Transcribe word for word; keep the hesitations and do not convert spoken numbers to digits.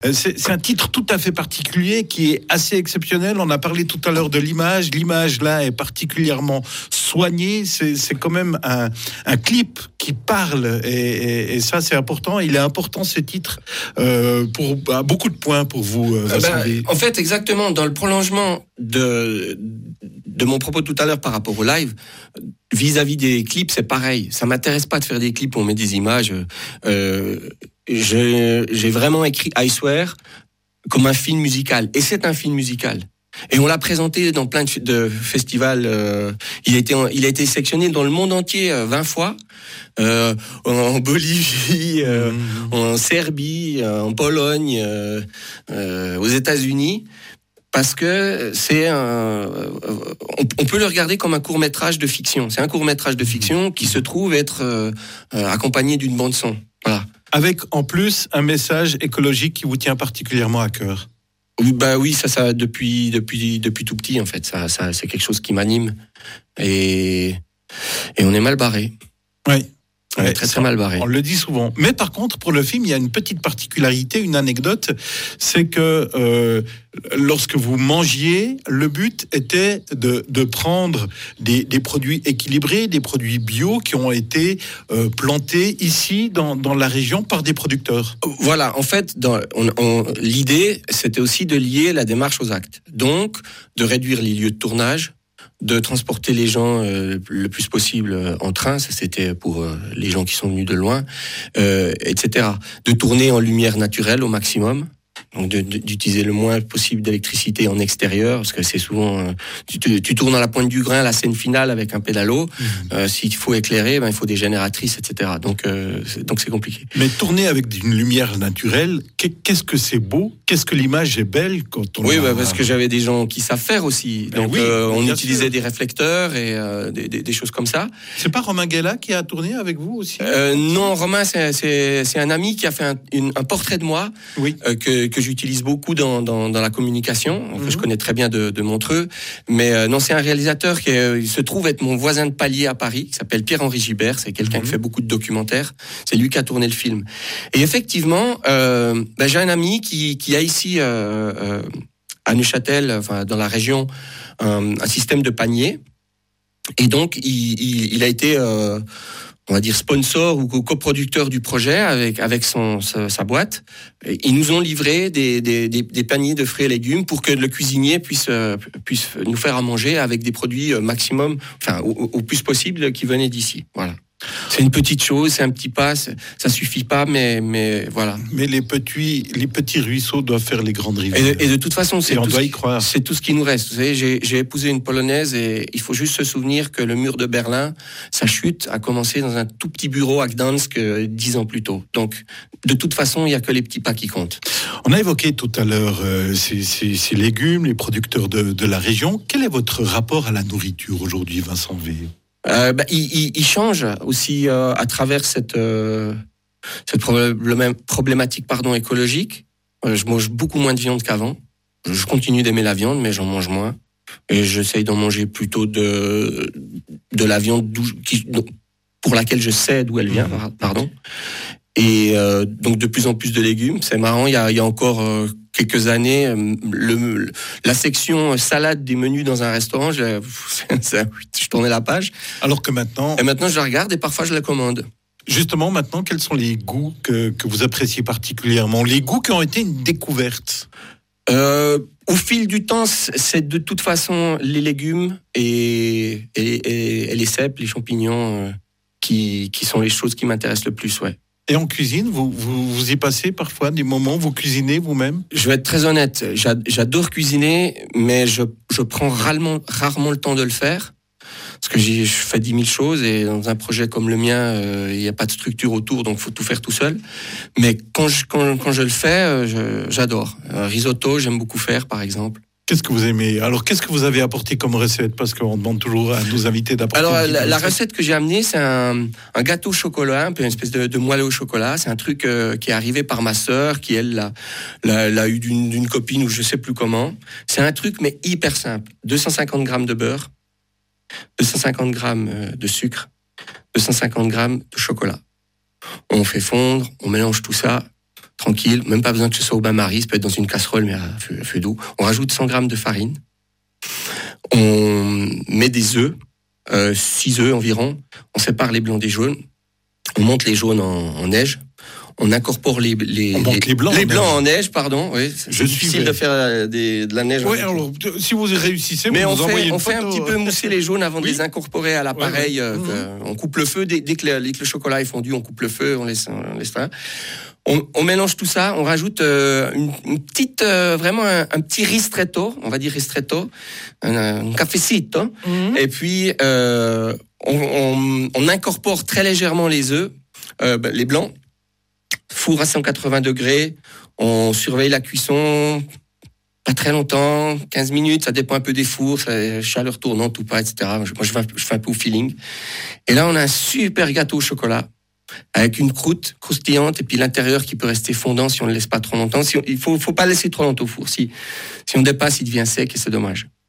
C'est, c'est un titre tout à fait particulier qui est assez exceptionnel. On a parlé tout à l'heure de l'image. L'image là est particulièrement soignée. C'est, c'est quand même un, un clip qui parle et, et, et ça c'est important. Il est important ce titre euh, pour à beaucoup de points pour vous. Euh, ben, en fait, exactement dans le prolongement de de mon propos tout à l'heure par rapport au live. Vis-à-vis des clips, c'est pareil. Ça m'intéresse pas de faire des clips où on met des images. Euh, je, j'ai vraiment écrit I Swear comme un film musical. Et c'est un film musical. Et on l'a présenté dans plein de, de festivals. Euh, il a été, il a été sélectionné dans le monde entier euh, vingt fois. Euh, en Bolivie, euh, mmh. en Serbie, euh, en Pologne, euh, euh, aux États-Unis. Parce que c'est un, on peut le regarder comme un court-métrage de fiction. C'est un court-métrage de fiction qui se trouve être euh, accompagné d'une bande son. Voilà. Avec en plus un message écologique qui vous tient particulièrement à cœur. Oui, bah oui, ça, ça depuis depuis depuis tout petit en fait. Ça, ça c'est quelque chose qui m'anime et et on est mal barré. Oui. On est très très mal barré. On le dit souvent. Mais par contre, pour le film, il y a une petite particularité, une anecdote, c'est que euh, lorsque vous mangiez, le but était de, de prendre des, des produits équilibrés, des produits bio qui ont été euh, plantés ici dans, dans la région par des producteurs. Voilà, en fait, dans, on, on, l'idée, c'était aussi de lier la démarche aux actes. Donc, de réduire les lieux de tournage, de transporter les gens euh, le plus possible euh, en train, ça c'était pour euh, les gens qui sont venus de loin, euh, et cetera. De tourner en lumière naturelle au maximum, donc de, de, d'utiliser le moins possible d'électricité en extérieur, parce que c'est souvent euh, tu, tu tournes à la pointe du grain, la scène finale avec un pédalo. Mmh. Euh, s'il faut éclairer, ben il faut des génératrices, et cetera. Donc euh, c'est, donc c'est compliqué. Mais tourner avec une lumière naturelle, qu'est-ce que c'est beau, qu'est-ce que l'image est belle quand on. Oui, a... bah, parce que j'avais des gens qui savent faire aussi. Ben donc oui, euh, on utilisait sûr. des réflecteurs et euh, des, des, des choses comme ça. C'est pas Romain Guella qui a tourné avec vous aussi? euh, Non, Romain, c'est, c'est c'est un ami qui a fait un, une, un portrait de moi. Oui. Euh, que que j'utilise beaucoup dans, dans, dans la communication, que mm-hmm. je connais très bien de, de Montreux. Mais euh, non, c'est un réalisateur qui euh, il se trouve être mon voisin de palier à Paris, qui s'appelle Pierre-Henri Gibert. C'est quelqu'un mm-hmm. qui fait beaucoup de documentaires. C'est lui qui a tourné le film. Et effectivement, euh, ben, j'ai un ami qui, qui a ici, euh, euh, à Neuchâtel, enfin, dans la région, un, un système de panier. Et donc, il, il, il a été... Euh, on va dire sponsor ou coproducteur du projet avec avec son sa, sa boîte. Ils nous ont livré des, des des des paniers de fruits et légumes pour que le cuisinier puisse puisse nous faire à manger avec des produits maximum, enfin au, au plus possible qui venaient d'ici. Voilà. C'est une petite chose, c'est un petit pas, ça suffit pas, mais mais voilà. Mais les petits les petits ruisseaux doivent faire les grandes rivières. Et de, et de toute façon, c'est et on tout doit ce, y croire. C'est tout ce qui nous reste. Vous savez, j'ai j'ai épousé une Polonaise et il faut juste se souvenir que le mur de Berlin, sa chute a commencé dans un tout petit bureau à Gdansk dix ans plus tôt. Donc, de toute façon, il y a que les petits pas qui comptent. On a évoqué tout à l'heure euh, ces, ces, ces légumes, les producteurs de, de la région. Quel est votre rapport à la nourriture aujourd'hui, Vincent V? Euh, bah, il, il, il change aussi euh, à travers cette euh, cette problème, problématique pardon écologique. Euh, je mange beaucoup moins de viande qu'avant. Je continue d'aimer la viande, mais j'en mange moins. Et j'essaye d'en manger plutôt de de la viande qui, pour laquelle je sais d'où elle vient, pardon. Et euh, donc de plus en plus de légumes. C'est marrant. Il y a il y a encore euh, quelques années, le, le, la section salade des menus dans un restaurant, je, je tournais la page. Alors que maintenant... Et maintenant, je la regarde et parfois, je la commande. Justement, maintenant, quels sont les goûts que, que vous appréciez particulièrement? Les goûts qui ont été une découverte? euh, Au fil du temps, c'est de toute façon les légumes et, et, et, et les cèpes, les champignons euh, qui, qui sont les choses qui m'intéressent le plus, ouais. Et en cuisine, vous, vous, vous y passez parfois des moments, vous cuisinez vous-même? Je vais être très honnête, j'adore cuisiner, mais je, je prends rarement, rarement le temps de le faire. Parce que je fais dix mille choses et dans un projet comme le mien, euh, il n'y a pas de structure autour, donc il faut tout faire tout seul. Mais quand je, quand, quand je le fais, je, j'adore. Un risotto, j'aime beaucoup faire, par exemple. Qu'est-ce que vous aimez? Alors, qu'est-ce que vous avez apporté comme recette? Parce qu'on demande toujours à nos invités d'apporter. Alors, la, la recette que j'ai amenée, c'est un, un gâteau au chocolat, un peu une espèce de, de moelleux au chocolat. C'est un truc euh, qui est arrivé par ma sœur, qui elle l'a, l'a, l'a eu d'une, d'une copine ou je sais plus comment. C'est un truc mais hyper simple. deux cent cinquante grammes de beurre, deux cent cinquante grammes de sucre, deux cent cinquante grammes de chocolat. On fait fondre, on mélange tout ça. tranquille, même pas besoin que ce soit au bain-marie, ça peut être dans une casserole, mais à feu, à feu doux. On rajoute cent grammes de farine. On met des œufs, euh, six œufs environ. On sépare les blancs des jaunes. On monte les jaunes en, en neige. On incorpore les les, on monte les blancs, les en, blancs neige. en neige, pardon. Oui, c'est Je difficile suis de faire des, de la neige. Oui, alors si vous réussissez, mais vous on nous fait, envoyez une on photo. fait un petit peu mousser les jaunes avant oui. de les incorporer à l'appareil. Ouais, ouais. Euh, mmh. On coupe le feu dès, dès, que le, dès que le chocolat est fondu, on coupe le feu, on laisse, on laisse faire. On, on mélange tout ça, on rajoute euh, une, une petite, euh, vraiment un, un petit ristretto, on va dire ristretto, un, un cafecito, mmh. et puis euh, on, on, on incorpore très légèrement les œufs, euh, les blancs, four à cent quatre-vingts degrés, on surveille la cuisson, pas très longtemps, quinze minutes, ça dépend un peu des fours, ça, chaleur tournante ou pas, et cetera. Moi, je fais, je fais un peu au feeling. Et là, on a un super gâteau au chocolat, avec une croûte croustillante et puis l'intérieur qui peut rester fondant si on ne le laisse pas trop longtemps. Si on, il faut, faut pas le laisser trop longtemps au four. Si, si on dépasse, il devient sec et c'est dommage.